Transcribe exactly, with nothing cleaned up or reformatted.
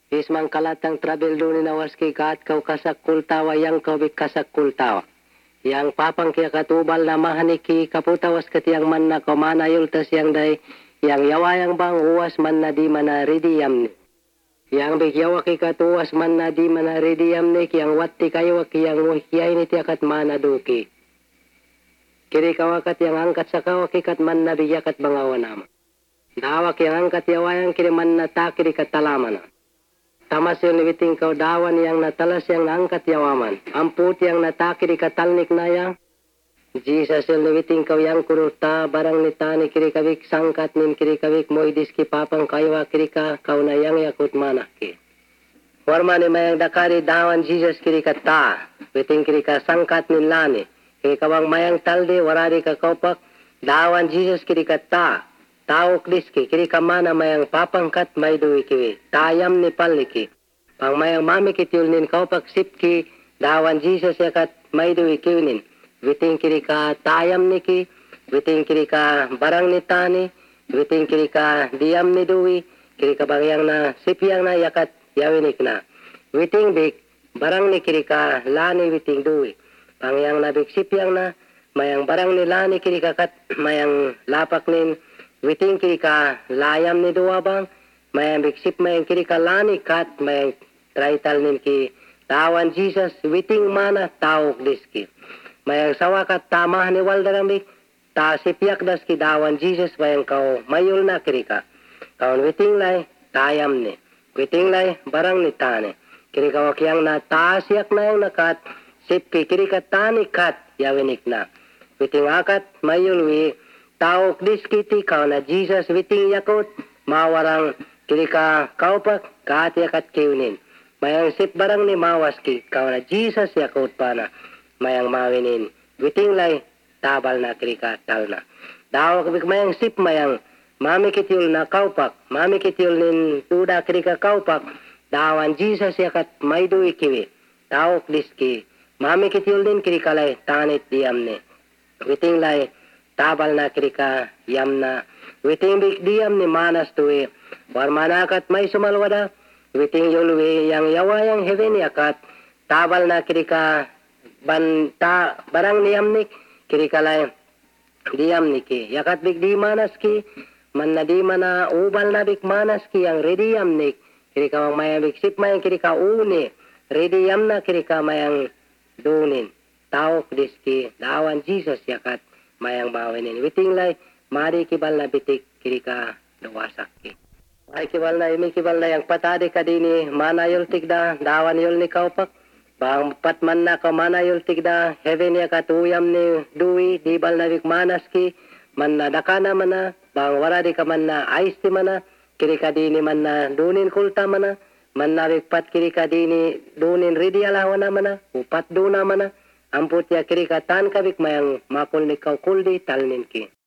Ismang kalatang travel doon ni nawaski kaat kau kasak kultawa yang kau bik kasak kultawa. Yang papang kia katubal na mahaniki kaputawas katiyang man na komana yultas yang day yang yawayang bang uwas man na di mana ridiyam ni. Yang bik yawaki katuwas man na di mana ridiyam ni yang watti kayawaki yang muhiyay ni tiyakat mana duki. Kiri kawakat yang angkat sa kawaki kat man na biyakat bangawanama. Dawak yang angkat yawayang kiri man na takiri katalaman. Tamas yung niwiting kau dawan yang natalas yang naangkat yawaman. Amput yang natakiri katalnik na yang. Jesus yung niwiting kau yang kuruta barang nitani kiri kawik sangkat nin kiri kawik moidis ki papang kaywa kiri ka kau na yang yakut manak ki. Warma ni mayang dakari dawan Jesus kiri kata. Witing kiri ka sangkat nin lani. Kiri kawang mayang talde warari ka kaupak. Dawan Jesus kiri kata. Taok diski, kiri kamana mayang papangkat may duwi kiwi. Tayam ni paliki. Pang mayang mami kitiul nin kaupak sipki, dawan Jesus yakat may duwi kiwinin. Witing kiri ka tayam niki, witing kiri ka barang ni tani, witing kiri ka diyam ni duwi, kiri ka bagyang na sipyang na yakat yawinik na. Witing bik, barang ni kiri ka lani witing duwi. Pangyang na bik sipyang na, mayang barang ni lani kiri kakat, mayang lapak nin, witing kiri ka layam ni dua bang, mayang biksip mayang kiri ka lani kat, mayang traital nin ki tawan Jesus, witing mana taok diski. Mayang sawakat tamah ni waldarang bik, ta sipyak das ki dawan Jesus, mayang kau mayul na kiri ka. Kaun witing lay, tayam ni. Witing lay, barang ni tani. Kiri ka wakyang na tasyak na yung nakat, sipki kiri ka tani kat, yawinik na. Witing akat, mayul wi, taok diskiti kau na Jesus witing yakot mawarang kiri ka kaupak kaat yakat kiunin. Mayang sip barang ni mawaski kau na Jesus yakot pana mayang mawinin. Witing lay tabal na kiri ka tal na. Dawak bik mayang sip mayang mami kitiul na kaupak mami kitiul nin tuda kiri ka kaupak dawan Jesus yakat may duwi kiwi. Taok diski mami kitiul din kiri kalay tanit diam ni. Witing lay tabal na krika yam na witing bik diam ni manas tuwi warmanakat may sumalwada witing yulwi yang yawayang heaven yakat tabal na krika ban ta barang niyam nik krika lay diam niki yakat bik di manas ki man na di mana ubal na bik manas ki yang ready yam nik krika mang mayang bik sip mayang krika uni ready yam na krika mayang dunin taok diski dawan Jesus yakat mayang bawinin. Witing lay, mari kibal na bitik kirika dawasak ki. Ay kibal na, imi kibal na yang patadi ka dini, mana yul tigda, dawan yul ni kaupak. Bang patman na ka mana yul tigda, heaven ya katuyam ni duwi, dibal na wik manas ki, man na dakana mana, bang waradi ka man na aisti mana, kirika dini man na dunin kulta mana, man na wik pat kirika dini dunin ridialawa na mana, upat duna mana, amput ya kiri katan kabik mayang makul ni kau kuldi talnin ki.